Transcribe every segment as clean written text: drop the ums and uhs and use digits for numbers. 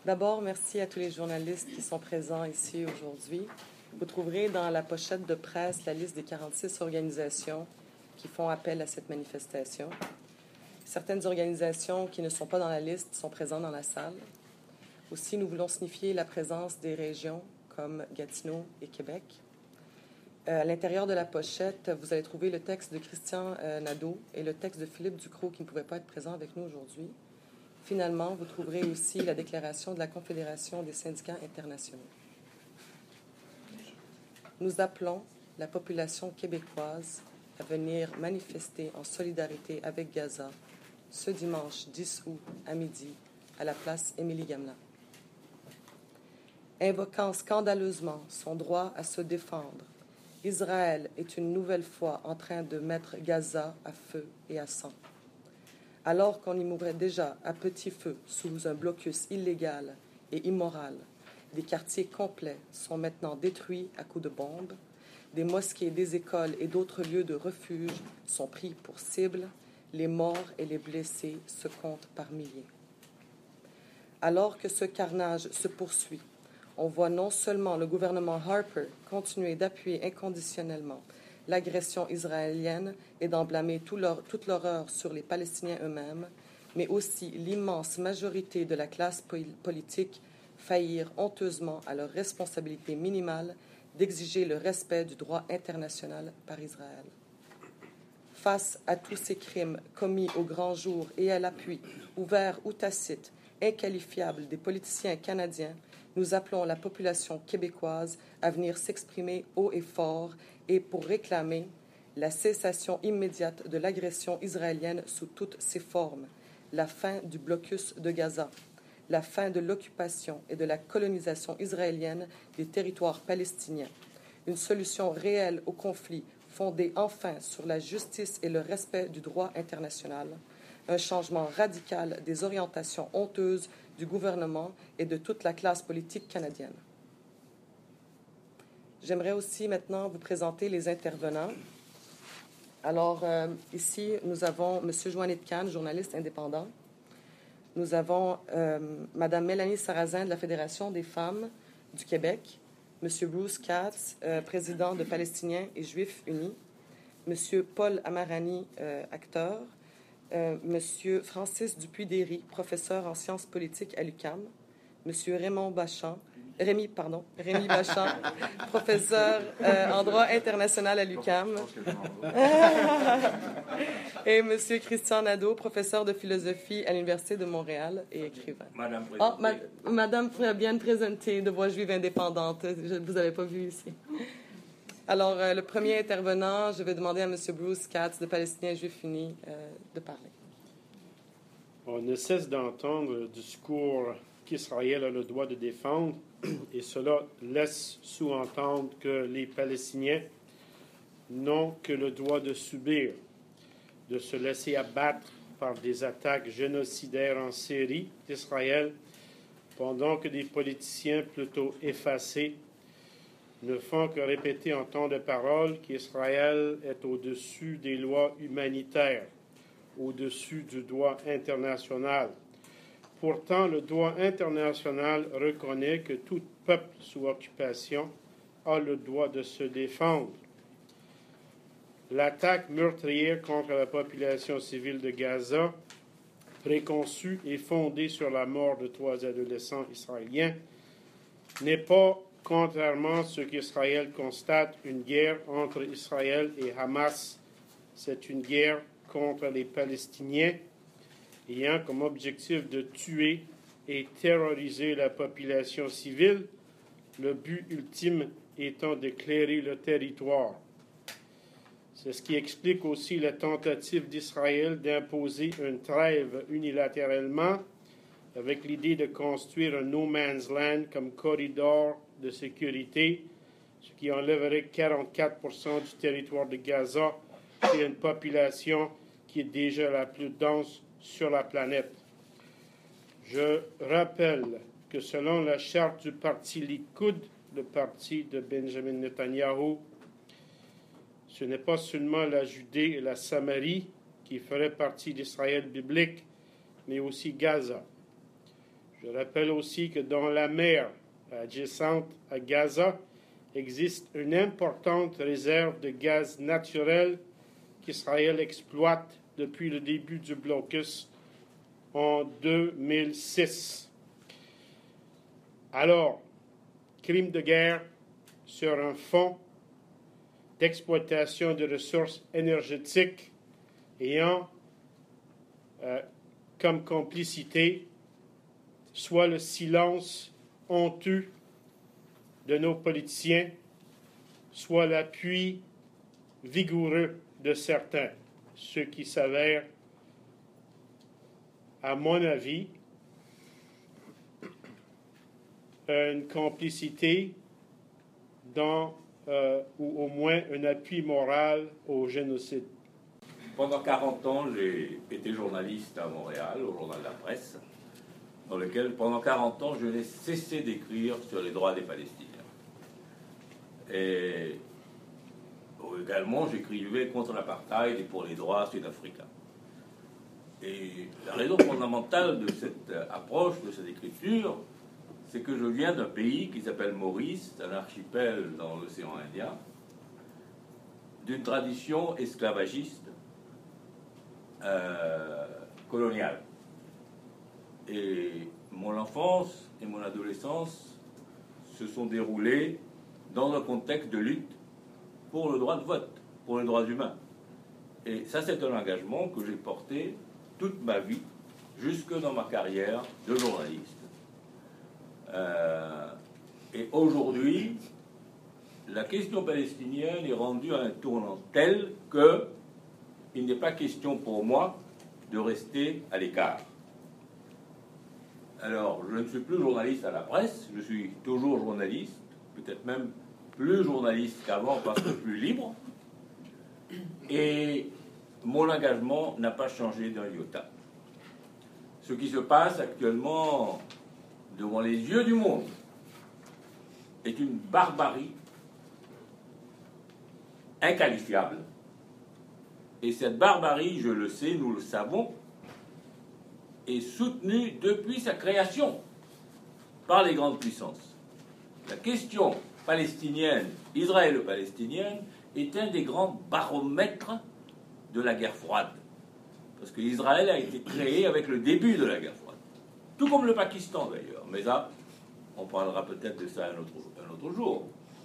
D'abord, merci à tous les journalistes qui sont présents ici aujourd'hui. Vous trouverez dans la pochette de presse la liste des 46 organisations qui font appel à cette manifestation. Certaines organisations qui ne sont pas dans la liste sont présentes dans la salle. Aussi, nous voulons signifier la présence des régions comme Gatineau et Québec. À l'intérieur de la pochette, vous allez trouver le texte de Christian Nadeau et le texte de Philippe Ducrot qui ne pouvaient pas être présents avec nous aujourd'hui. Finalement, vous trouverez aussi la déclaration de la Confédération des syndicats internationaux. Nous appelons la population québécoise à venir manifester en solidarité avec Gaza ce dimanche 10 août à midi à la place Émilie-Gamelin. Invoquant scandaleusement son droit à se défendre, Israël est une nouvelle fois en train de mettre Gaza à feu et à sang. Alors qu'on y mourait déjà à petit feu sous un blocus illégal et immoral, des quartiers complets sont maintenant détruits à coups de bombes, des mosquées, des écoles et d'autres lieux de refuge sont pris pour cible, les morts et les blessés se comptent par milliers. Alors que ce carnage se poursuit, on voit non seulement le gouvernement Harper continuer d'appuyer inconditionnellement l'agression israélienne et d'en blâmer toute l'horreur sur les Palestiniens eux-mêmes, mais aussi l'immense majorité de la classe politique faillir honteusement à leur responsabilité minimale d'exiger le respect du droit international par Israël. Face à tous ces crimes commis au grand jour et à l'appui, ouvert ou tacite, inqualifiable des politiciens canadiens, nous appelons la population québécoise à venir s'exprimer haut et fort et pour réclamer la cessation immédiate de l'agression israélienne sous toutes ses formes, la fin du blocus de Gaza, la fin de l'occupation et de la colonisation israélienne des territoires palestiniens, une solution réelle au conflit fondée enfin sur la justice et le respect du droit international, un changement radical des orientations honteuses du gouvernement et de toute la classe politique canadienne. J'aimerais aussi maintenant vous présenter les intervenants. Alors, ici, nous avons M. Joannet Kahn, journaliste indépendant. Nous avons Mme Mélanie Sarrazin de la Fédération des femmes du Québec, M. Bruce Katz, président de Palestiniens et Juifs unis, M. Paul Amarani, acteur, M. Francis Dupuis-Déry, professeur en sciences politiques à l'UQAM, M. Rémi Bachand, professeur en droit international à l'UQAM, et M. Christian Nadeau, professeur de philosophie à l'Université de Montréal et écrivain. Madame bien présentée de Voix juive indépendante, je ne vous avais pas vu ici. Alors, le premier intervenant, je vais demander à M. Bruce Katz de Palestiniens Juifs Unis de parler. On ne cesse d'entendre le discours qu'Israël a le droit de défendre, et cela laisse sous-entendre que les Palestiniens n'ont que le droit de subir, de se laisser abattre par des attaques génocidaires en série d'Israël, pendant que des politiciens plutôt effacés ne font que répéter en temps de parole qu'Israël est au-dessus des lois humanitaires, au-dessus du droit international. Pourtant, le droit international reconnaît que tout peuple sous occupation a le droit de se défendre. L'attaque meurtrière contre la population civile de Gaza, préconçue et fondée sur la mort de 3 adolescents israéliens, n'est pas, contrairement à ce qu'Israël constate, une guerre entre Israël et Hamas. C'est une guerre contre les Palestiniens, ayant comme objectif de tuer et terroriser la population civile, le but ultime étant d'éclairer le territoire. C'est ce qui explique aussi la tentative d'Israël d'imposer une trêve unilatéralement, avec l'idée de construire un no man's land comme corridor de sécurité, ce qui enlèverait 44% du territoire de Gaza et une population qui est déjà la plus dense sur la planète. Je rappelle que selon la charte du parti Likoud, le parti de Benjamin Netanyahu, ce n'est pas seulement la Judée et la Samarie qui feraient partie d'Israël biblique, mais aussi Gaza. Je Je rappelle aussi que dans la mer adjacente à Gaza existe une importante réserve de gaz naturel qu'Israël exploite depuis le début du blocus en 2006. Alors, crime de guerre sur un fond d'exploitation de ressources énergétiques ayant comme complicité soit le silence honteux de nos politiciens, soit l'appui vigoureux de certains, ce qui s'avère, à mon avis, une complicité ou au moins un appui moral au génocide. Pendant 40 ans, j'ai été journaliste à Montréal, au Journal de la Presse, dans lequel, pendant 40 ans, je n'ai cessé d'écrire sur les droits des Palestiniens. Et également, j'écrivais contre l'apartheid et pour les droits sud-africains. Et la raison fondamentale de cette approche, de cette écriture, c'est que je viens d'un pays qui s'appelle Maurice, un archipel dans l'océan Indien, d'une tradition esclavagiste coloniale. Et mon enfance et mon adolescence se sont déroulées dans un contexte de lutte pour le droit de vote, pour les droits humains. Et ça, c'est un engagement que j'ai porté toute ma vie, jusque dans ma carrière de journaliste. Et aujourd'hui, la question palestinienne est rendue à un tournant tel que il n'est pas question pour moi de rester à l'écart. Alors, je ne suis plus journaliste à la presse, je suis toujours journaliste, peut-être même plus journaliste qu'avant parce que plus libre. Et mon engagement n'a pas changé d'un iota. Ce qui se passe actuellement devant les yeux du monde est une barbarie inqualifiable. Et cette barbarie, je le sais, nous le savons, est soutenue depuis sa création par les grandes puissances. La question palestinienne, israélo-palestinienne, est un des grands baromètres de la guerre froide. Parce que Israël a été créé avec le début de la guerre froide. Tout comme le Pakistan d'ailleurs. Mais ça, on parlera peut-être de ça un autre jour.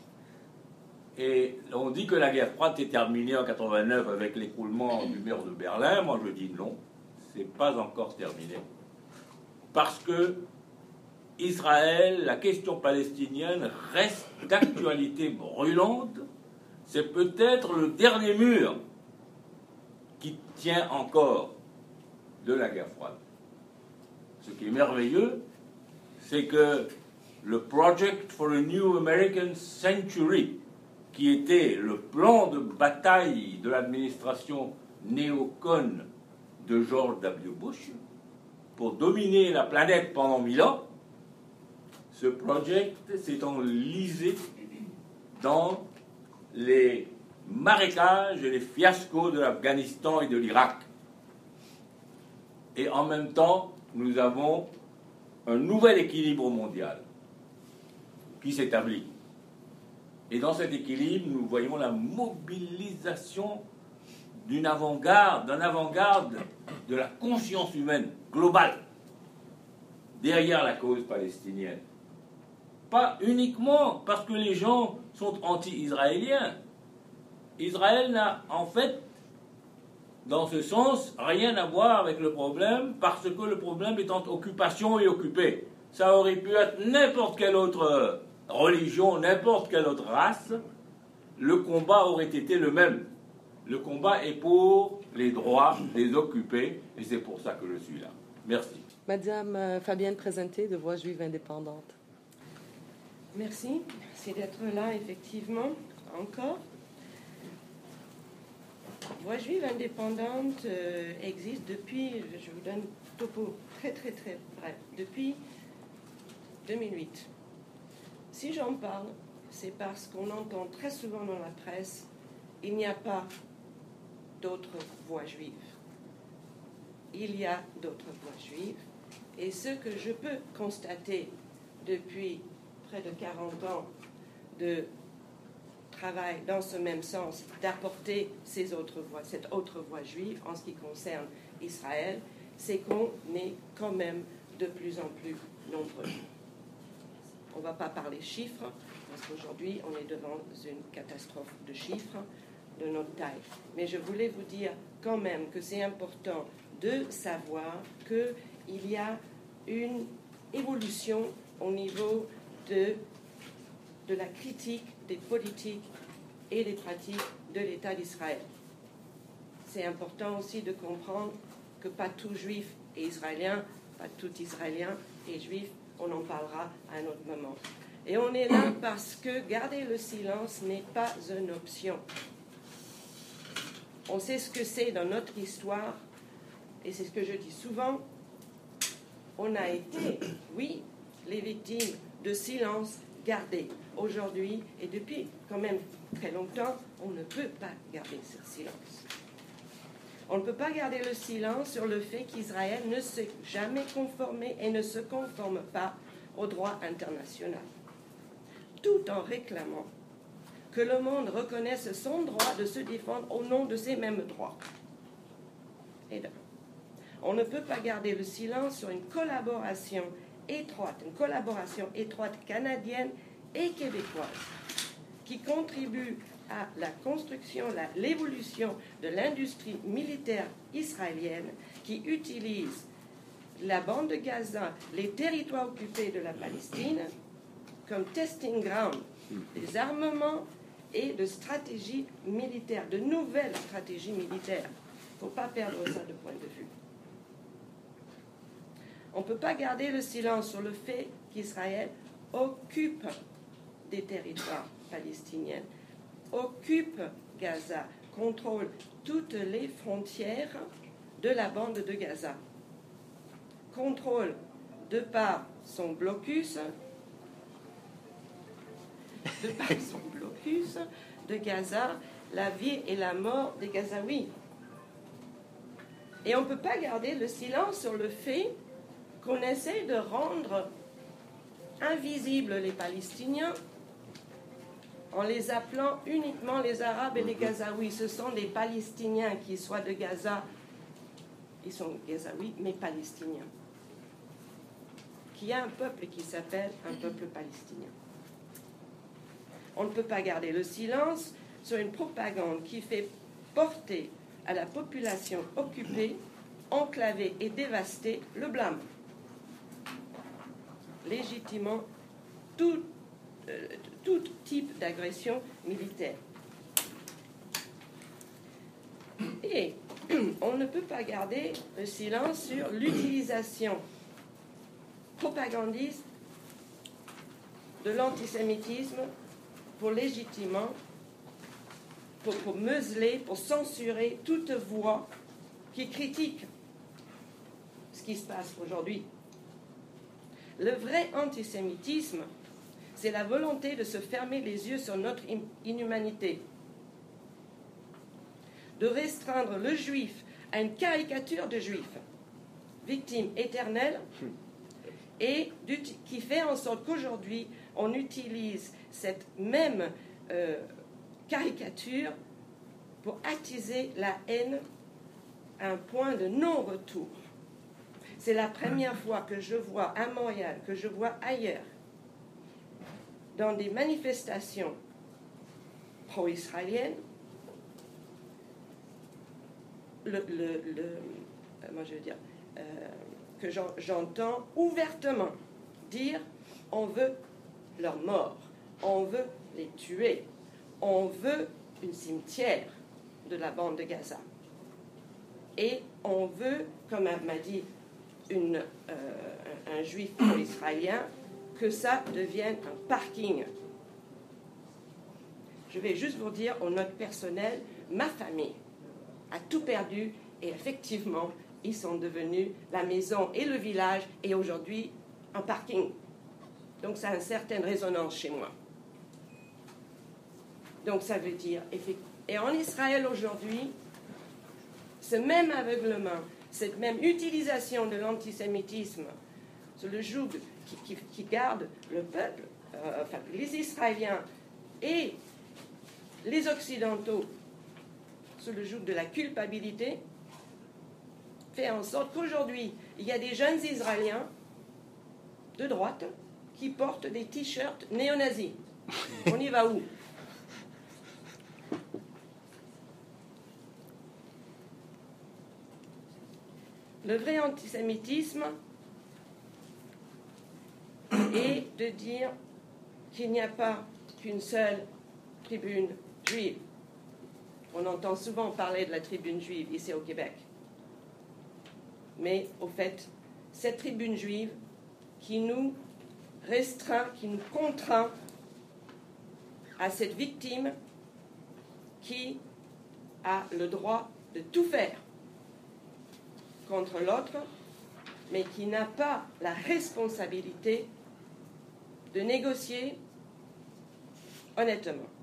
Et on dit que la guerre froide s'est terminée en 89 avec l'écroulement du mur de Berlin. Moi je dis non, c'est pas encore terminé. Parce que Israël, la question palestinienne reste d'actualité brûlante. C'est peut-être le dernier mur qui tient encore de la guerre froide. Ce qui est merveilleux, c'est que le Project for a New American Century, qui était le plan de bataille de l'administration néocon de George W. Bush pour dominer la planète pendant 1000 ans, ce projet s'est enlisé dans les marécages et les fiascos de l'Afghanistan et de l'Irak. Et en même temps, nous avons un nouvel équilibre mondial qui s'établit. Et dans cet équilibre, nous voyons la mobilisation d'un avant-garde de la conscience humaine globale derrière la cause palestinienne. Pas uniquement parce que les gens sont anti-israéliens. Israël n'a en fait, dans ce sens, rien à voir avec le problème parce que le problème est entre occupation et occupé. Ça aurait pu être n'importe quelle autre religion, n'importe quelle autre race, le combat aurait été le même. Le combat est pour les droits des occupés et c'est pour ça que je suis là. Merci. Madame Fabienne Présenté de Voix juive indépendante. Merci d'être là, effectivement, encore. Voix juive indépendante existe depuis, je vous donne un topo très bref, depuis 2008. Si j'en parle, c'est parce qu'on entend très souvent dans la presse, il n'y a pas d'autres voix juives. Il y a d'autres voix juives, Et ce que je peux constater depuis près de 40 ans de travail dans ce même sens, d'apporter cette autre voix juive en ce qui concerne Israël, c'est qu'on est quand même de plus en plus nombreux. On ne va pas parler chiffres, parce qu'aujourd'hui, on est devant une catastrophe de chiffres de notre taille. Mais je voulais vous dire quand même que c'est important de savoir qu'il y a une évolution au niveau de la critique des politiques et des pratiques de l'État d'Israël. C'est important aussi de comprendre que pas tout juif est israélien, pas tout israélien est juif. On en parlera à un autre moment. Et on est là parce que garder le silence n'est pas une option. On sait ce que c'est dans notre histoire, et c'est ce que je dis souvent. On a été, oui, les victimes de silence gardé. Aujourd'hui, et depuis quand même très longtemps, on ne peut pas garder ce silence. On ne peut pas garder le silence sur le fait qu'Israël ne s'est jamais conformé et ne se conforme pas au droit international, tout en réclamant que le monde reconnaisse son droit de se défendre au nom de ces mêmes droits. Et donc, on ne peut pas garder le silence sur une collaboration étroite canadienne et québécoise qui contribue à la construction, l'évolution de l'industrie militaire israélienne qui utilise la bande de Gaza, les territoires occupés de la Palestine, comme testing ground des armements et de stratégies militaires, de nouvelles stratégies militaires. Il ne faut pas perdre ça de point de vue. On ne peut pas garder le silence sur le fait qu'Israël occupe des territoires palestiniens, occupe Gaza, contrôle toutes les frontières de la bande de Gaza, contrôle de par son blocus de Gaza, la vie et la mort des Gazaouis. Et on ne peut pas garder le silence sur le fait qu'on essaie de rendre invisibles les Palestiniens en les appelant uniquement les Arabes et les Gazaouis. Ce sont des Palestiniens qui soient de Gaza, ils sont Gazaouis, mais Palestiniens. Qu'il y a un peuple qui s'appelle un peuple palestinien. On ne peut pas garder le silence sur une propagande qui fait porter à la population occupée, enclavée et dévastée le blâme, légitimant tout type d'agression militaire. Et on ne peut pas garder le silence sur l'utilisation propagandiste de l'antisémitisme pour légitimement, pour museler, pour censurer toute voix qui critique ce qui se passe aujourd'hui. Le vrai antisémitisme, c'est la volonté de se fermer les yeux sur notre inhumanité, de restreindre le juif à une caricature de juif, victime éternelle, et qui fait en sorte qu'aujourd'hui, on utilise cette même caricature pour attiser la haine à un point de non-retour. C'est la première fois que je vois à Montréal, que je vois ailleurs, dans des manifestations pro-israéliennes, que j'entends ouvertement dire on veut leur mort, on veut les tuer, on veut une cimetière de la bande de Gaza. Et on veut, comme m'a dit un juif pro-israélien, que ça devienne un parking. Je vais juste vous dire, au note personnel, ma famille a tout perdu et effectivement, ils sont devenus la maison et le village et aujourd'hui un parking. Donc ça a une certaine résonance chez moi. Donc ça veut dire, et en Israël aujourd'hui, ce même aveuglement, cette même utilisation de l'antisémitisme sous le joug qui garde le peuple, enfin les Israéliens et les Occidentaux sous le joug de la culpabilité, fait en sorte qu'aujourd'hui, il y a des jeunes Israéliens de droite qui portent des t-shirts néo-nazis. On y va où? Le vrai antisémitisme est de dire qu'il n'y a pas qu'une seule tribune juive. On entend souvent parler de la tribune juive ici au Québec. Mais au fait, cette tribune juive qui nous restreint, qui nous contraint à cette victime qui a le droit de tout faire contre l'autre, mais qui n'a pas la responsabilité de négocier honnêtement.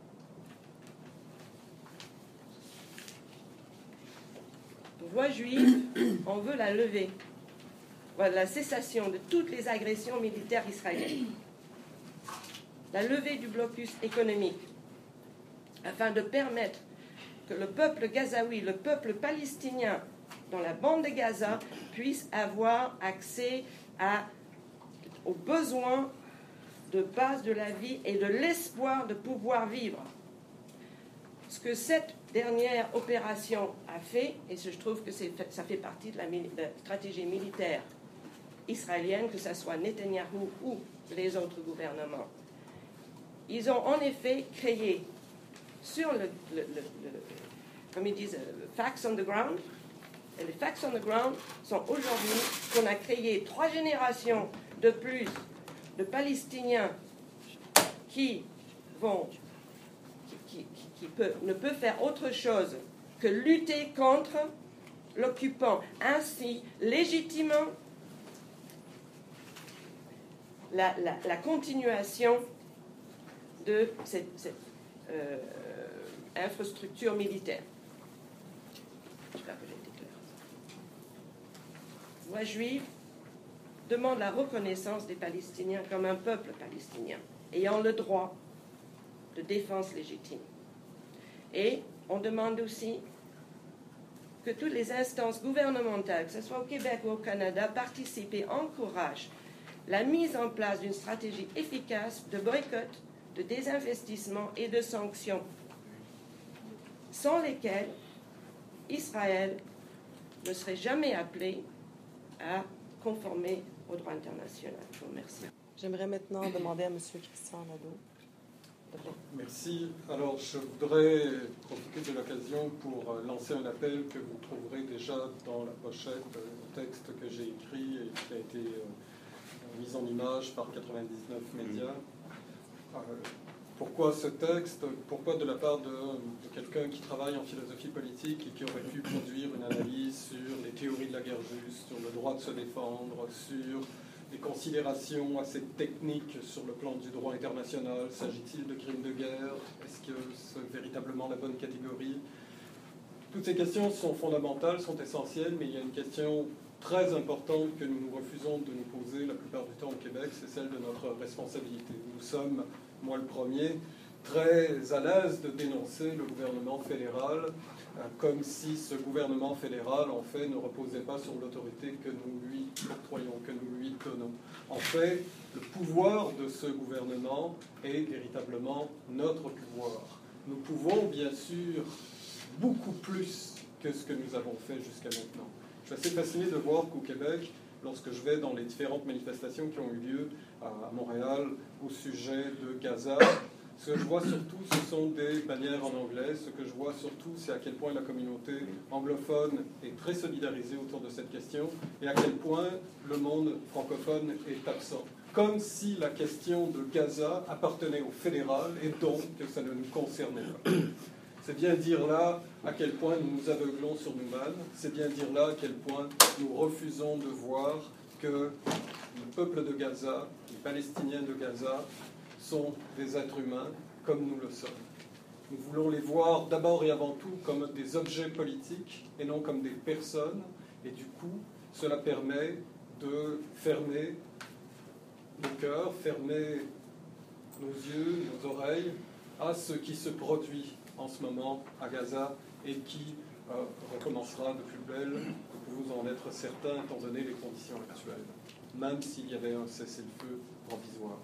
Voix juive, on veut la lever, la cessation de toutes les agressions militaires israéliennes, la levée du blocus économique, afin de permettre que le peuple gazaoui, le peuple palestinien dans la bande de Gaza puisse avoir accès aux besoins de base de la vie et de l'espoir de pouvoir vivre. Ce que cette dernière opération a fait, et je trouve que ça fait partie de la stratégie militaire israélienne, que ce soit Netanyahou ou les autres gouvernements, ils ont en effet créé sur comme ils disent, facts on the ground. Et les facts on the ground sont aujourd'hui qu'on a créé 3 générations de plus de Palestiniens qui ne peuvent faire autre chose que lutter contre l'occupant, ainsi légitimant la continuation de cette infrastructure militaire. J'espère que j'ai été claire. Voix juive demande la reconnaissance des Palestiniens comme un peuple palestinien, ayant le droit de défense légitime. Et on demande aussi que toutes les instances gouvernementales, que ce soit au Québec ou au Canada, participent et encouragent la mise en place d'une stratégie efficace de boycott, de désinvestissement et de sanctions, sans lesquelles Israël ne serait jamais appelé à conformer au droit international. Je vous remercie. J'aimerais maintenant demander à M. Christian Nadeau. Merci. Alors, je voudrais profiter de l'occasion pour lancer un appel que vous trouverez déjà dans la pochette du texte que j'ai écrit et qui a été mis en image par 99 médias. Pourquoi ce texte? Pourquoi de la part de quelqu'un qui travaille en philosophie politique et qui aurait pu produire une analyse sur les théories de la guerre juste, sur le droit de se défendre, sur des considérations assez techniques sur le plan du droit international? S'agit-il de crimes de guerre? Est-ce que c'est véritablement la bonne catégorie? Toutes ces questions sont fondamentales, sont essentielles, mais il y a une question très importante que nous nous refusons de nous poser la plupart du temps au Québec, c'est celle de notre responsabilité. Nous sommes, moi le premier, très à l'aise de dénoncer le gouvernement fédéral, comme si ce gouvernement fédéral, en fait, ne reposait pas sur l'autorité que nous lui octroyons, que nous lui donnons. En fait, le pouvoir de ce gouvernement est véritablement notre pouvoir. Nous pouvons, bien sûr, beaucoup plus que ce que nous avons fait jusqu'à maintenant. Je suis assez fasciné de voir qu'au Québec, lorsque je vais dans les différentes manifestations qui ont eu lieu à Montréal au sujet de Gaza, ce que je vois surtout, ce sont des bannières en anglais. Ce que je vois surtout, c'est à quel point la communauté anglophone est très solidarisée autour de cette question et à quel point le monde francophone est absent. Comme si la question de Gaza appartenait au fédéral et donc que ça ne nous concernait pas. C'est bien dire là à quel point nous nous aveuglons sur nous-mêmes. C'est bien dire là à quel point nous refusons de voir que le peuple de Gaza, les Palestiniens de Gaza, sont des êtres humains comme nous le sommes. Nous voulons les voir d'abord et avant tout comme des objets politiques et non comme des personnes. Et du coup, cela permet de fermer nos cœurs, fermer nos yeux, nos oreilles à ce qui se produit en ce moment à Gaza et qui recommencera de plus belle, vous en être certain, étant donné les conditions actuelles, même s'il y avait un cessez-le-feu provisoire.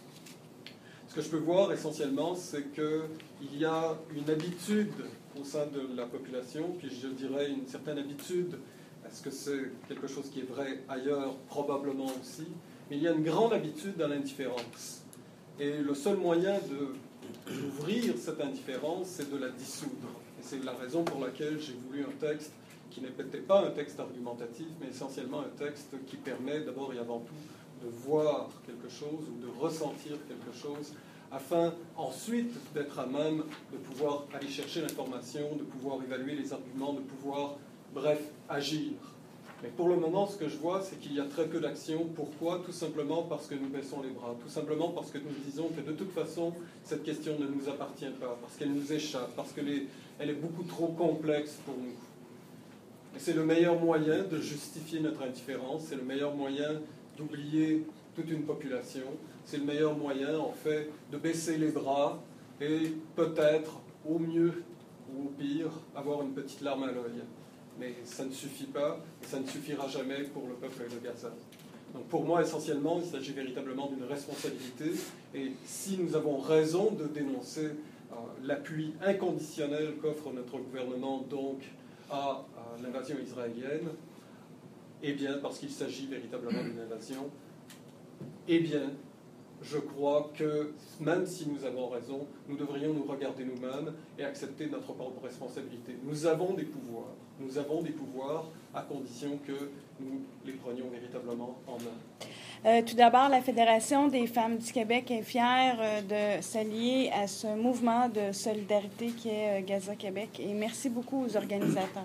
Ce que je peux voir essentiellement, c'est qu'il y a une habitude au sein de la population, puis je dirais une certaine habitude. Est-ce que c'est quelque chose qui est vrai ailleurs? Probablement aussi. Mais il y a une grande habitude à l'indifférence. Et le seul moyen d'ouvrir cette indifférence, c'est de la dissoudre. Et c'est la raison pour laquelle j'ai voulu un texte qui n'était pas un texte argumentatif, mais essentiellement un texte qui permet d'abord et avant tout de voir quelque chose ou de ressentir quelque chose, afin ensuite d'être à même de pouvoir aller chercher l'information, de pouvoir évaluer les arguments, de pouvoir, bref, agir. Mais pour le moment, ce que je vois, c'est qu'il y a très peu d'action. Pourquoi? Tout simplement parce que nous baissons les bras. Tout simplement parce que nous disons que de toute façon, cette question ne nous appartient pas, parce qu'elle nous échappe, parce qu'elle est beaucoup trop complexe pour nous. Et c'est le meilleur moyen de justifier notre indifférence, c'est le meilleur moyen d'oublier toute une population, c'est le meilleur moyen, en fait, de baisser les bras et peut-être, au mieux ou au pire, avoir une petite larme à l'œil. Mais ça ne suffit pas, et ça ne suffira jamais pour le peuple de Gaza. Donc pour moi, essentiellement, il s'agit véritablement d'une responsabilité, et si nous avons raison de dénoncer l'appui inconditionnel qu'offre notre gouvernement donc à l'invasion israélienne, eh bien, parce qu'il s'agit véritablement d'une invasion, eh bien, je crois que même si nous avons raison, nous devrions nous regarder nous-mêmes et accepter notre propre responsabilité. Nous avons des pouvoirs à condition que nous les prenions véritablement en main. Tout d'abord, la Fédération des femmes du Québec est fière de s'allier à ce mouvement de solidarité qui est Gaza Québec, et merci beaucoup aux organisateurs.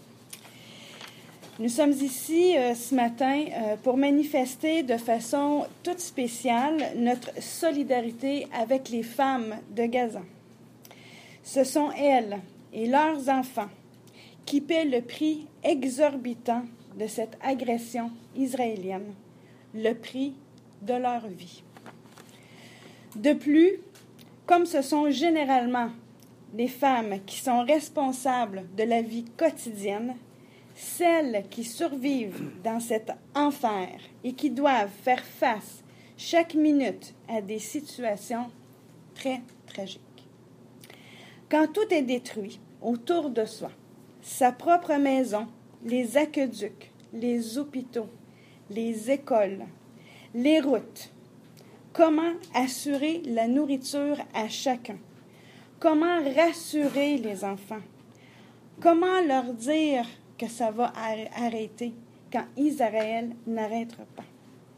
Nous sommes ici ce matin pour manifester de façon toute spéciale notre solidarité avec les femmes de Gaza. Ce sont elles et leurs enfants qui paient le prix exorbitant de cette agression israélienne, le prix de leur vie. De plus, comme ce sont généralement les femmes qui sont responsables de la vie quotidienne, celles qui survivent dans cet enfer et qui doivent faire face chaque minute à des situations très tragiques. Quand tout est détruit autour de soi, sa propre maison, les aqueducs, les hôpitaux, les écoles, les routes, comment assurer la nourriture à chacun? Comment rassurer les enfants? Comment leur dire que ça va arrêter quand Israël n'arrêtera pas?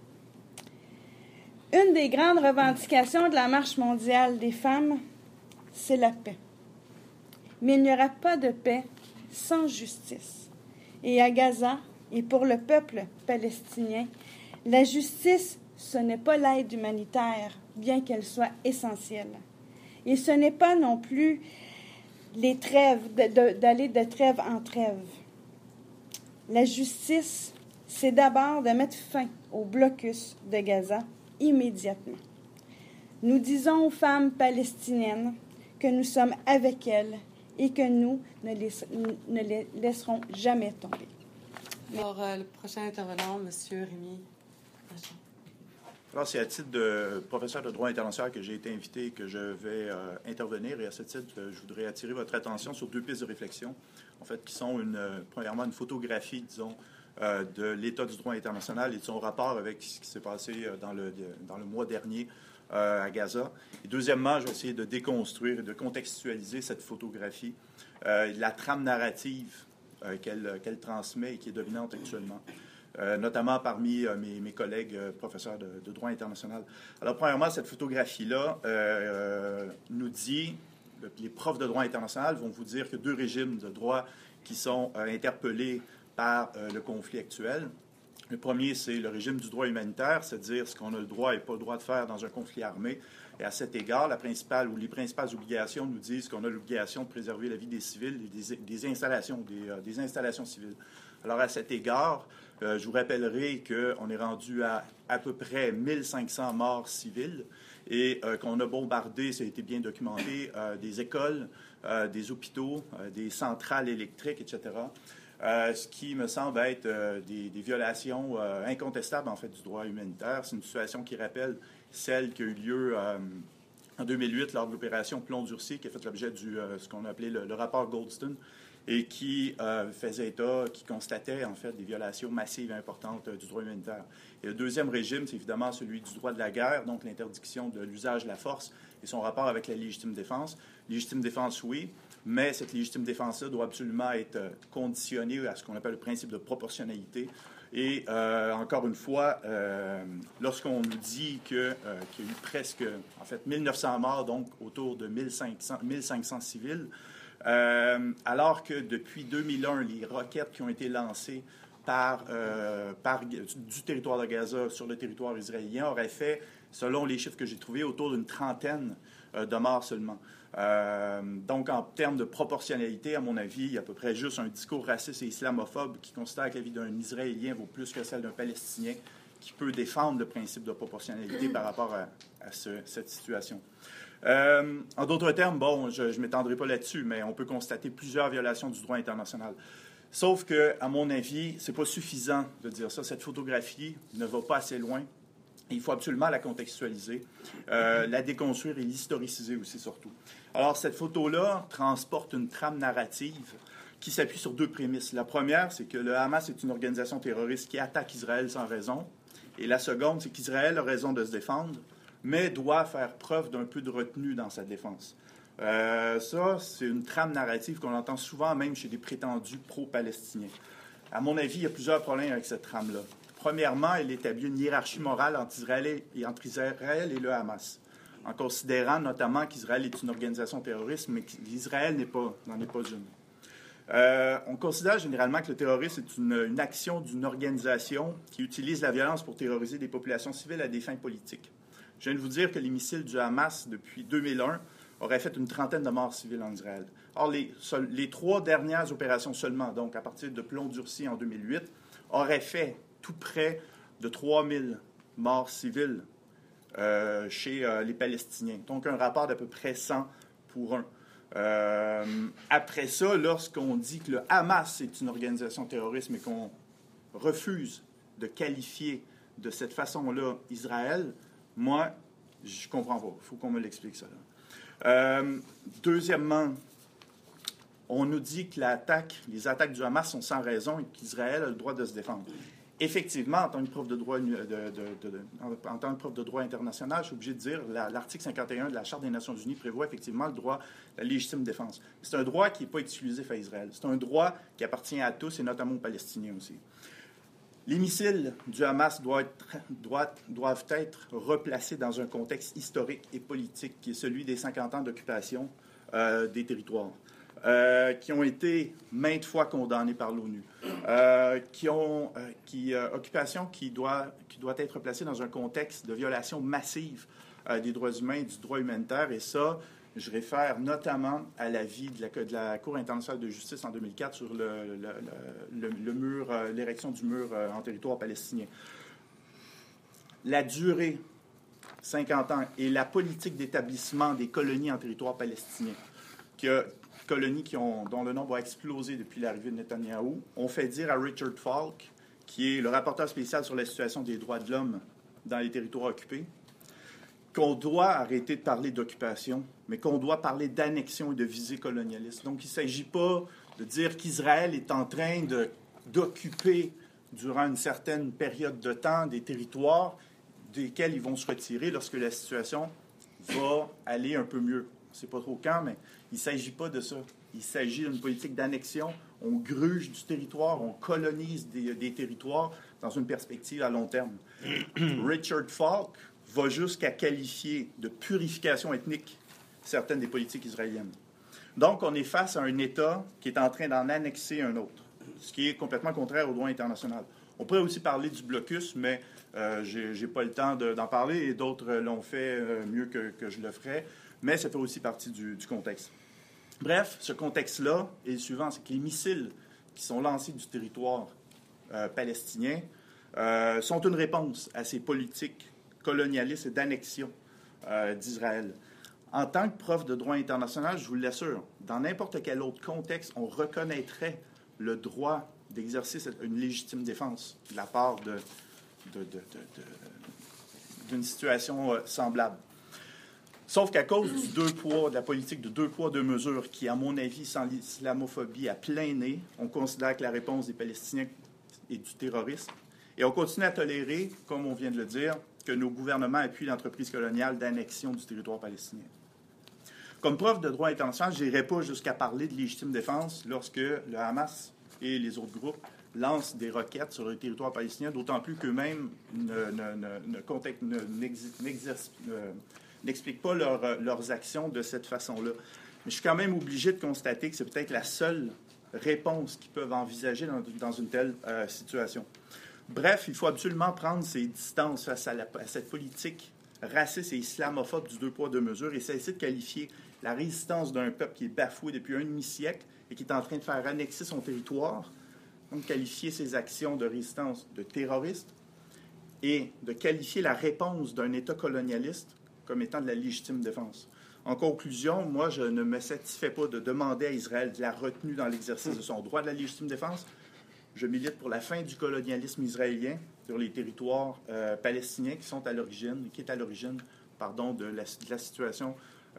Une des grandes revendications de la Marche mondiale des femmes, c'est la paix. Mais il n'y aura pas de paix sans justice. Et à Gaza, et pour le peuple palestinien, la justice, ce n'est pas l'aide humanitaire, bien qu'elle soit essentielle. Et ce n'est pas non plus les trêves, d'aller de trêve en trêve. La justice, c'est d'abord de mettre fin au blocus de Gaza immédiatement. Nous disons aux femmes palestiniennes que nous sommes avec elles et que nous ne les laisserons jamais tomber. Alors, le prochain intervenant, M. Rémi. Alors, c'est à titre de professeur de droit international que j'ai été invité et que je vais intervenir. Et à ce titre, je voudrais attirer votre attention sur deux pistes de réflexion, en fait, qui sont premièrement une photographie, disons, de l'état du droit international et de son rapport avec ce qui s'est passé dans le mois dernier à Gaza. Et deuxièmement, je vais essayer de déconstruire et de contextualiser cette photographie, la trame narrative qu'elle transmet et qui est dominante actuellement. Notamment parmi mes collègues professeurs de droit international. Alors, premièrement, cette photographie-là nous dit, les profs de droit international vont vous dire que deux régimes de droit qui sont interpellés par le conflit actuel. Le premier, c'est le régime du droit humanitaire, c'est-à-dire ce qu'on a le droit et pas le droit de faire dans un conflit armé. Et à cet égard, les principales obligations nous disent qu'on a l'obligation de préserver la vie des civils et des installations civiles. Alors, à cet égard, je vous rappellerai qu'on est rendu à peu près 1500 morts civiles et qu'on a bombardé, ça a été bien documenté, des écoles, des hôpitaux, des centrales électriques, etc., ce qui me semble être des violations incontestables, en fait, du droit humanitaire. C'est une situation qui rappelle celle qui a eu lieu en 2008 lors de l'opération Plomb durci, qui a fait l'objet de ce qu'on a appelé le rapport Goldstone, et qui faisait état, qui constatait en fait des violations massives et importantes du droit humanitaire. Et le deuxième régime, c'est évidemment celui du droit de la guerre, donc l'interdiction de l'usage de la force et son rapport avec la légitime défense. Légitime défense, oui, mais cette légitime défense-là doit absolument être conditionnée à ce qu'on appelle le principe de proportionnalité. Et encore une fois, lorsqu'on nous dit qu'il y a eu presque, en fait, 1900 morts, donc autour de 1500 civils, alors que depuis 2001, les roquettes qui ont été lancées du territoire de Gaza sur le territoire israélien auraient fait, selon les chiffres que j'ai trouvés, autour d'une trentaine de morts seulement. Donc, en termes de proportionnalité, à mon avis, il y a à peu près juste un discours raciste et islamophobe qui considère que la vie d'un Israélien vaut plus que celle d'un Palestinien qui peut défendre le principe de proportionnalité par rapport à cette situation. En d'autres termes, bon, je ne m'étendrai pas là-dessus, mais on peut constater plusieurs violations du droit international. Sauf que, à mon avis, c'est pas suffisant de dire ça. Cette photographie ne va pas assez loin. Il faut absolument la contextualiser, la déconstruire et l'historiciser aussi, surtout. Alors, cette photo-là transporte une trame narrative qui s'appuie sur deux prémisses. La première, c'est que le Hamas est une organisation terroriste qui attaque Israël sans raison. Et la seconde, c'est qu'Israël a raison de se défendre, mais doit faire preuve d'un peu de retenue dans sa défense. Ça, c'est une trame narrative qu'on entend souvent même chez des prétendus pro-palestiniens. À mon avis, il y a plusieurs problèmes avec cette trame-là. Premièrement, elle établit une hiérarchie morale entre Israël et le Hamas, en considérant notamment qu'Israël est une organisation terroriste, mais qu'Israël n'en est pas une. On considère généralement que le terrorisme est une action d'une organisation qui utilise la violence pour terroriser des populations civiles à des fins politiques. Je viens de vous dire que les missiles du Hamas, depuis 2001, auraient fait une trentaine de morts civiles en Israël. Or, les 3 dernières opérations seulement, donc à partir de Plomb durci en 2008, auraient fait tout près de 3000 morts civiles chez les Palestiniens. Donc, un rapport d'à peu près 100 pour 1. Après ça, lorsqu'on dit que le Hamas est une organisation terroriste, mais qu'on refuse de qualifier de cette façon-là Israël, moi, je comprends pas. Il faut qu'on me l'explique, ça. Deuxièmement, on nous dit que les attaques du Hamas sont sans raison et qu'Israël a le droit de se défendre. Effectivement, en tant que prof de droit, en tant que prof de droit international, je suis obligé de dire que l'article 51 de la Charte des Nations unies prévoit effectivement le droit à la légitime défense. C'est un droit qui n'est pas exclusif à Israël. C'est un droit qui appartient à tous et notamment aux Palestiniens aussi. Les missiles du Hamas doivent être replacés dans un contexte historique et politique qui est celui des 50 ans d'occupation des territoires, qui ont été maintes fois condamnés par l'ONU, occupation qui doit être placée dans un contexte de violation massive des droits humains et du droit humanitaire. Et ça, je réfère notamment à l'avis de la Cour internationale de justice en 2004 sur le mur, l'érection du mur en territoire palestinien. La durée, 50 ans, et la politique d'établissement des colonies en territoire palestinien, colonies dont le nombre a explosé depuis l'arrivée de Netanyahou, ont fait dire à Richard Falk, qui est le rapporteur spécial sur la situation des droits de l'homme dans les territoires occupés, qu'on doit arrêter de parler d'occupation, mais qu'on doit parler d'annexion et de visée colonialiste. Donc, il ne s'agit pas de dire qu'Israël est en train d'occuper durant une certaine période de temps des territoires desquels ils vont se retirer lorsque la situation va aller un peu mieux. On ne sait pas trop quand, mais il ne s'agit pas de ça. Il s'agit d'une politique d'annexion. On gruge du territoire, on colonise des territoires dans une perspective à long terme. Richard Falk va jusqu'à qualifier de purification ethnique certaines des politiques israéliennes. Donc, on est face à un État qui est en train d'en annexer un autre, ce qui est complètement contraire au droit international. On pourrait aussi parler du blocus, mais je n'ai pas le temps d'en parler et d'autres l'ont fait mieux que je le ferais, mais ça fait aussi partie du contexte. Bref, ce contexte-là est le suivant, c'est que les missiles qui sont lancées du territoire palestinien sont une réponse à ces politiques colonialistes et d'annexion d'Israël. En tant que prof de droit international, je vous l'assure, dans n'importe quel autre contexte, on reconnaîtrait le droit d'exercer une légitime défense de la part d'une situation semblable. Sauf qu'à cause du deux poids, de la politique de deux poids, deux mesures, qui, à mon avis, sent l'islamophobie à plein nez, on considère que la réponse des Palestiniens est du terrorisme. Et on continue à tolérer, comme on vient de le dire, que nos gouvernements appuient l'entreprise coloniale d'annexion du territoire palestinien. Comme prof de droit international, je n'irai pas jusqu'à parler de légitime défense lorsque le Hamas et les autres groupes lancent des requêtes sur le territoire palestinien, d'autant plus qu'eux-mêmes n'expliquent pas leurs actions de cette façon-là. Mais je suis quand même obligé de constater que c'est peut-être la seule réponse qu'ils peuvent envisager dans une telle situation. Bref, il faut absolument prendre ses distances face à cette politique raciste et islamophobe du deux poids, deux mesures et cesser de qualifier la résistance d'un peuple qui est bafoué depuis un demi-siècle et qui est en train de faire annexer son territoire, donc qualifier ses actions de résistance de terroristes et de qualifier la réponse d'un État colonialiste comme étant de la légitime défense. En conclusion, moi, je ne me satisfais pas de demander à Israël de la retenue dans l'exercice de son droit de la légitime défense. Je milite pour la fin du colonialisme israélien sur les territoires palestiniens qui est à l'origine de la situation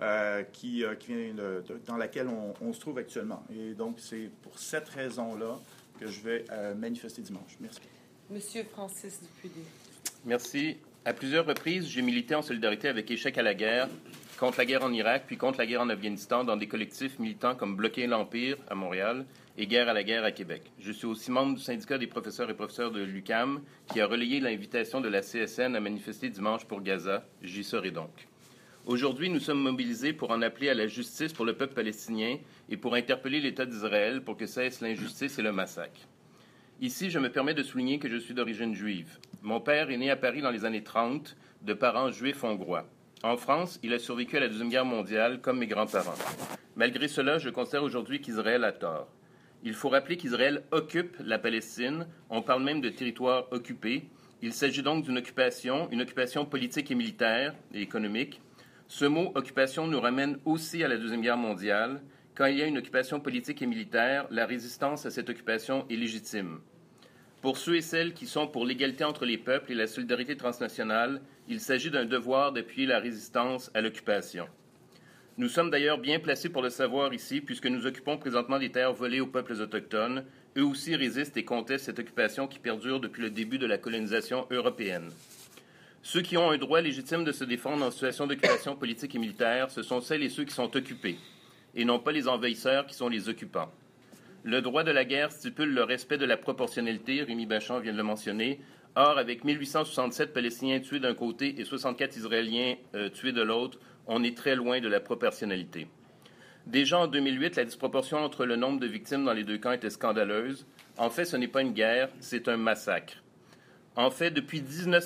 qui vient dans laquelle on se trouve actuellement. Et donc, c'est pour cette raison-là que je vais manifester dimanche. Merci. Monsieur Francis Dupuis. Merci. À plusieurs reprises, j'ai milité en solidarité avec Échec à la guerre, contre la guerre en Irak, puis contre la guerre en Afghanistan, dans des collectifs militants comme Bloquer l'Empire à Montréal et Guerre à la guerre à Québec. Je suis aussi membre du syndicat des professeurs et professeurs de l'UQAM, qui a relayé l'invitation de la CSN à manifester dimanche pour Gaza. J'y serai donc. Aujourd'hui, nous sommes mobilisés pour en appeler à la justice pour le peuple palestinien et pour interpeller l'État d'Israël pour que cesse l'injustice et le massacre. Ici, je me permets de souligner que je suis d'origine juive. Mon père est né à Paris dans les années 30, de parents juifs hongrois. En France, il a survécu à la Deuxième Guerre mondiale, comme mes grands-parents. Malgré cela, je considère aujourd'hui qu'Israël a tort. Il faut rappeler qu'Israël occupe la Palestine. On parle même de territoire occupé. Il s'agit donc d'une occupation politique et militaire et économique. Ce mot « occupation » nous ramène aussi à la Deuxième Guerre mondiale. Quand il y a une occupation politique et militaire, la résistance à cette occupation est légitime. Pour ceux et celles qui sont pour l'égalité entre les peuples et la solidarité transnationale, il s'agit d'un devoir d'appuyer la résistance à l'occupation. Nous sommes d'ailleurs bien placés pour le savoir ici, puisque nous occupons présentement des terres volées aux peuples autochtones. Eux aussi résistent et contestent cette occupation qui perdure depuis le début de la colonisation européenne. Ceux qui ont un droit légitime de se défendre en situation d'occupation politique et militaire, ce sont celles et ceux qui sont occupés, et non pas les envahisseurs qui sont les occupants. Le droit de la guerre stipule le respect de la proportionnalité, Rémi Bachand vient de le mentionner. Or, avec 1867 Palestiniens tués d'un côté et 64 Israéliens tués de l'autre, on est très loin de la proportionnalité. Déjà en 2008, la disproportion entre le nombre de victimes dans les deux camps était scandaleuse. En fait, ce n'est pas une guerre, c'est un massacre. En fait, depuis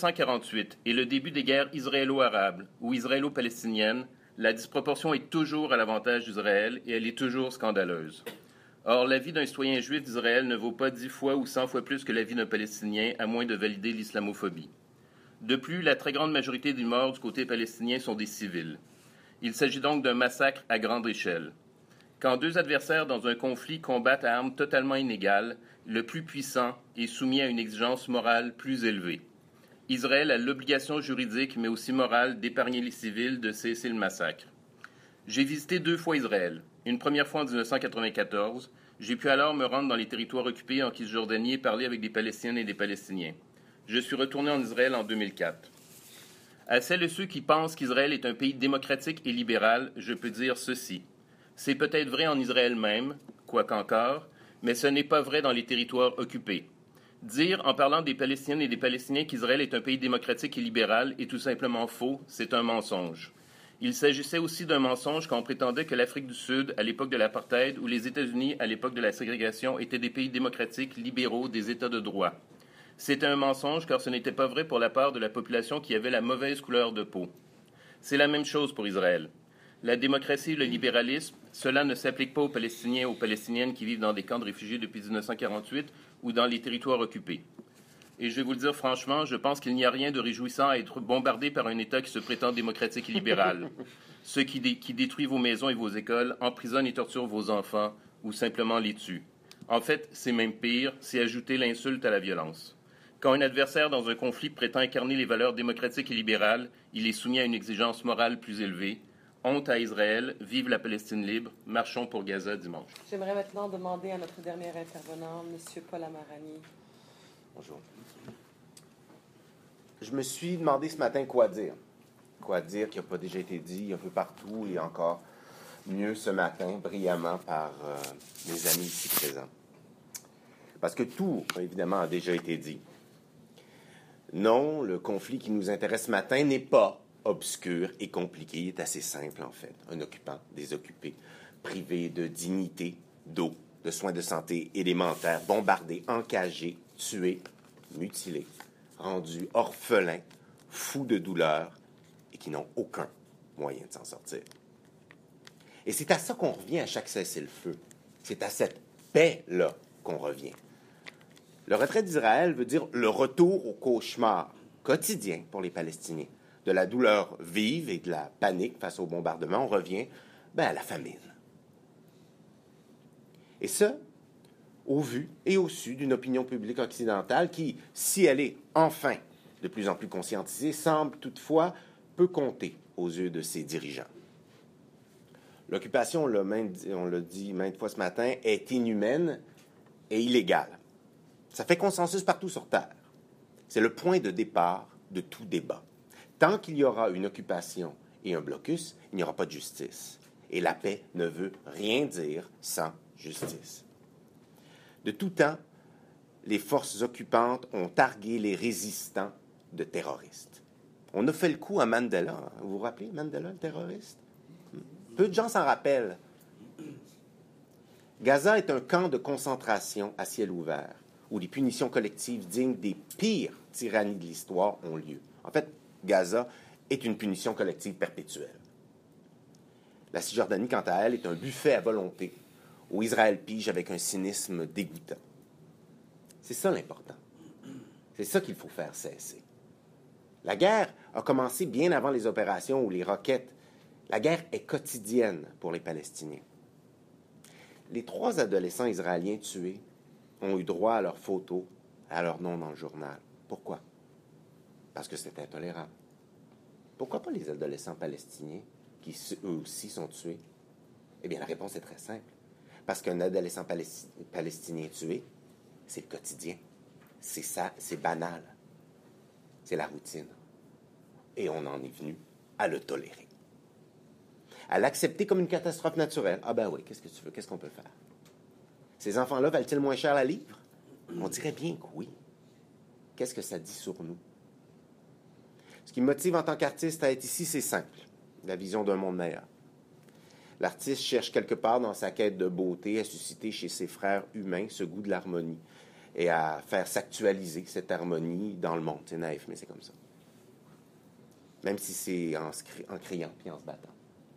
1948 et le début des guerres israélo-arabes ou israélo-palestiniennes, la disproportion est toujours à l'avantage d'Israël et elle est toujours scandaleuse. Or, la vie d'un citoyen juif d'Israël ne vaut pas 10 fois ou 100 fois plus que la vie d'un Palestinien, à moins de valider l'islamophobie. De plus, la très grande majorité des morts du côté palestinien sont des civils. Il s'agit donc d'un massacre à grande échelle. Quand deux adversaires dans un conflit combattent à armes totalement inégales, le plus puissant est soumis à une exigence morale plus élevée. Israël a l'obligation juridique, mais aussi morale, d'épargner les civils, de cesser le massacre. J'ai visité 2 fois Israël. Une première fois en 1994, j'ai pu alors me rendre dans les territoires occupés en Cisjordanie et parler avec des Palestiniennes et des Palestiniens. Je suis retourné en Israël en 2004. À celles et ceux qui pensent qu'Israël est un pays démocratique et libéral, je peux dire ceci. C'est peut-être vrai en Israël même, quoiqu'encore, mais ce n'est pas vrai dans les territoires occupés. Dire, en parlant des Palestiniennes et des Palestiniens, qu'Israël est un pays démocratique et libéral est tout simplement faux, c'est un mensonge. Il s'agissait aussi d'un mensonge quand on prétendait que l'Afrique du Sud, à l'époque de l'apartheid, ou les États-Unis, à l'époque de la ségrégation, étaient des pays démocratiques, libéraux, des États de droit. C'était un mensonge car ce n'était pas vrai pour la part de la population qui avait la mauvaise couleur de peau. C'est la même chose pour Israël. La démocratie et le libéralisme Cela ne s'applique pas aux Palestiniens et aux Palestiniennes qui vivent dans des camps de réfugiés depuis 1948 ou dans les territoires occupés. Et je vais vous le dire franchement, je pense qu'il n'y a rien de réjouissant à être bombardé par un État qui se prétend démocratique et libéral. Ceux qui détruisent vos maisons et vos écoles, emprisonnent et torturent vos enfants ou simplement les tuent. En fait, c'est même pire, c'est ajouter l'insulte à la violence. Quand un adversaire dans un conflit prétend incarner les valeurs démocratiques et libérales, il est soumis à une exigence morale plus élevée. Honte à Israël, vive la Palestine libre, marchons pour Gaza dimanche. J'aimerais maintenant demander à notre dernier intervenant, M. Paul Amarani. Bonjour. Je me suis demandé ce matin quoi dire. Quoi dire qui n'a pas déjà été dit un peu partout et encore mieux ce matin, brillamment par les amis ici présents. Parce que tout, évidemment, a déjà été dit. Non, le conflit qui nous intéresse ce matin n'est pas obscur et compliqué. Il est assez simple, en fait. Un occupant, des occupés, privés de dignité, d'eau, de soins de santé élémentaires, bombardés, encagés, tués, mutilés, rendus orphelins, fous de douleur et qui n'ont aucun moyen de s'en sortir. Et c'est à ça qu'on revient à chaque cessez-le-feu. C'est à cette paix-là qu'on revient. Le retrait d'Israël veut dire le retour au cauchemar quotidien pour les Palestiniens. De la douleur vive et de la panique face au bombardement, on revient à la famine. Et ça, au vu et au su d'une opinion publique occidentale qui, si elle est enfin de plus en plus conscientisée, semble toutefois peu compter aux yeux de ses dirigeants. L'occupation, on l'a dit maintes fois ce matin, est inhumaine et illégale. Ça fait consensus partout sur Terre. C'est le point de départ de tout débat. Tant qu'il y aura une occupation et un blocus, il n'y aura pas de justice. Et la paix ne veut rien dire sans justice. De tout temps, les forces occupantes ont targué les résistants de terroristes. On a fait le coup à Mandela. Hein? Vous vous rappelez, Mandela, le terroriste? Peu de gens s'en rappellent. Gaza est un camp de concentration à ciel ouvert, où les punitions collectives dignes des pires tyrannies de l'histoire ont lieu. En fait, Gaza est une punition collective perpétuelle. La Cisjordanie, quant à elle, est un buffet à volonté, où Israël pige avec un cynisme dégoûtant. C'est ça l'important. C'est ça qu'il faut faire cesser. La guerre a commencé bien avant les opérations ou les roquettes. La guerre est quotidienne pour les Palestiniens. Les 3 adolescents israéliens tués ont eu droit à leurs photos, à leur nom dans le journal. Pourquoi? Parce que c'est intolérable. Pourquoi pas les adolescents palestiniens qui, eux aussi, sont tués? Eh bien, la réponse est très simple. Parce qu'un adolescent palestinien tué, c'est le quotidien. C'est ça, c'est banal. C'est la routine. Et on en est venu à le tolérer. À l'accepter comme une catastrophe naturelle. Ah ben oui, qu'est-ce que tu veux? Qu'est-ce qu'on peut faire? Ces enfants-là valent-ils moins cher la livre? On dirait bien que oui. Qu'est-ce que ça dit sur nous? Ce qui me motive en tant qu'artiste à être ici, c'est simple. La vision d'un monde meilleur. L'artiste cherche quelque part dans sa quête de beauté à susciter chez ses frères humains ce goût de l'harmonie et à faire s'actualiser cette harmonie dans le monde. C'est naïf, mais c'est comme ça. Même si c'est en criant puis en se battant.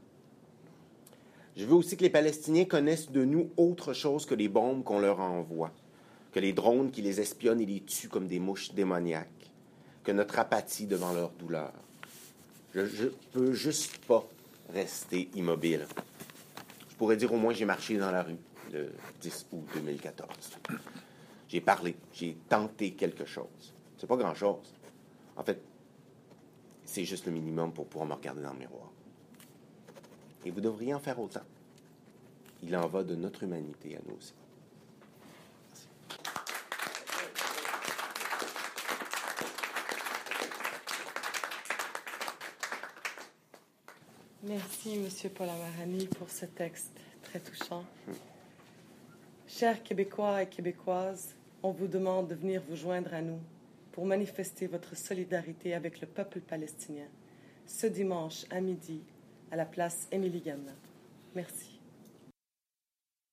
Je veux aussi que les Palestiniens connaissent de nous autre chose que les bombes qu'on leur envoie, que les drones qui les espionnent et les tuent comme des mouches démoniaques, que notre apathie devant leur douleur. Je peux juste pas rester immobile. Je pourrais dire au moins j'ai marché dans la rue le 10 août 2014. J'ai parlé, j'ai tenté quelque chose. C'est pas grand-chose. En fait, c'est juste le minimum pour pouvoir me regarder dans le miroir. Et vous devriez en faire autant. Il en va de notre humanité à nous aussi. Merci, M. Paul Amarani, pour ce texte très touchant. Chers Québécois et Québécoises, on vous demande de venir vous joindre à nous pour manifester votre solidarité avec le peuple palestinien ce dimanche à midi à la place Émilie Gamelin. Merci.